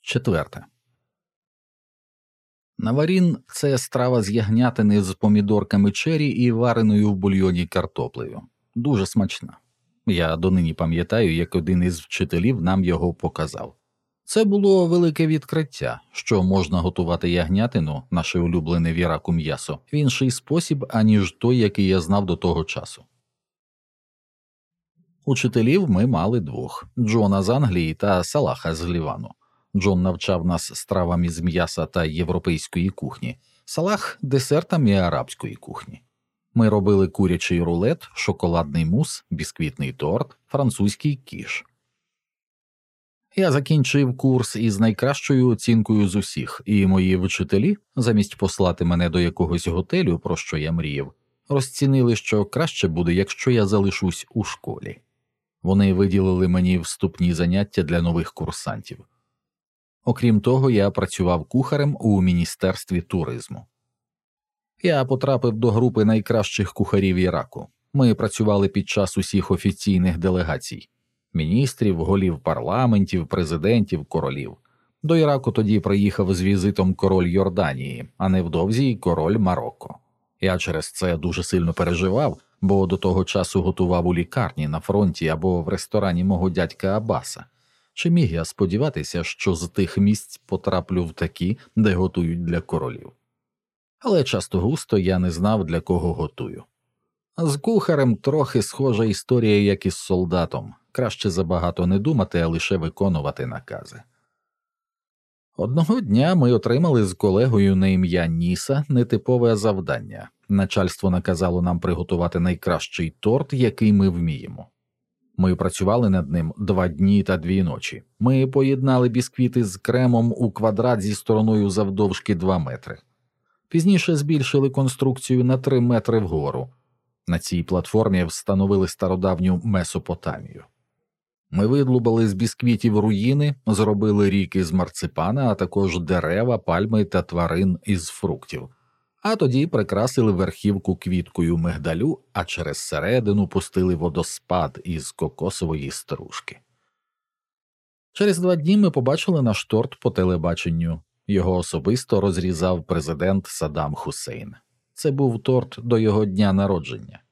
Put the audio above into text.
Четверте. Наварін – це страва з ягнятини з помідорками чері і вареною в бульйоні картоплею. Дуже смачна. Я донині пам'ятаю, як один із вчителів нам його показав. Це було велике відкриття, що можна готувати ягнятину, наше улюблене в Іраку м'ясо, в інший спосіб, аніж той, який я знав до того часу. Учителів ми мали двох – Джона з Англії та Салаха з Лівану. Джон навчав нас стравам із м'яса та європейської кухні, Салах – десертам і арабської кухні. Ми робили курячий рулет, шоколадний мус, бісквітний торт, французький кіш. Я закінчив курс із найкращою оцінкою з усіх, і мої вчителі, замість послати мене до якогось готелю, про що я мріяв, розцінили, що краще буде, якщо я залишусь у школі. Вони виділили мені вступні заняття для нових курсантів. Окрім того, я працював кухарем у Міністерстві туризму. Я потрапив до групи найкращих кухарів Іраку. Ми працювали під час усіх офіційних делегацій – міністрів, голів парламентів, президентів, королів. До Іраку тоді приїхав з візитом король Йорданії, а невдовзі й король Марокко. Я через це дуже сильно переживав, бо до того часу готував у лікарні, на фронті або в ресторані мого дядька Аббаса. Чи міг я сподіватися, що з тих місць потраплю в такі, де готують для королів? Але часто-густо я не знав, для кого готую. З кухарем трохи схожа історія, як із солдатом. Краще забагато не думати, а лише виконувати накази. Одного дня ми отримали з колегою на ім'я Ніса нетипове завдання. Начальство наказало нам приготувати найкращий торт, який ми вміємо. Ми працювали над ним 2 дні та 2 ночі. Ми поєднали бісквіти з кремом у квадрат зі стороною завдовжки 2 метри. Пізніше збільшили конструкцію на 3 метри вгору. На цій платформі встановили стародавню Месопотамію. Ми видлубали з бісквітів руїни, зробили ріки з марципана, а також дерева, пальми та тварин із фруктів. А тоді прикрасили верхівку квіткою мигдалю, а через середину пустили водоспад із кокосової стружки. Через 2 дні ми побачили наш торт по телебаченню. Його особисто розрізав президент Саддам Хусейн. Це був торт до його дня народження.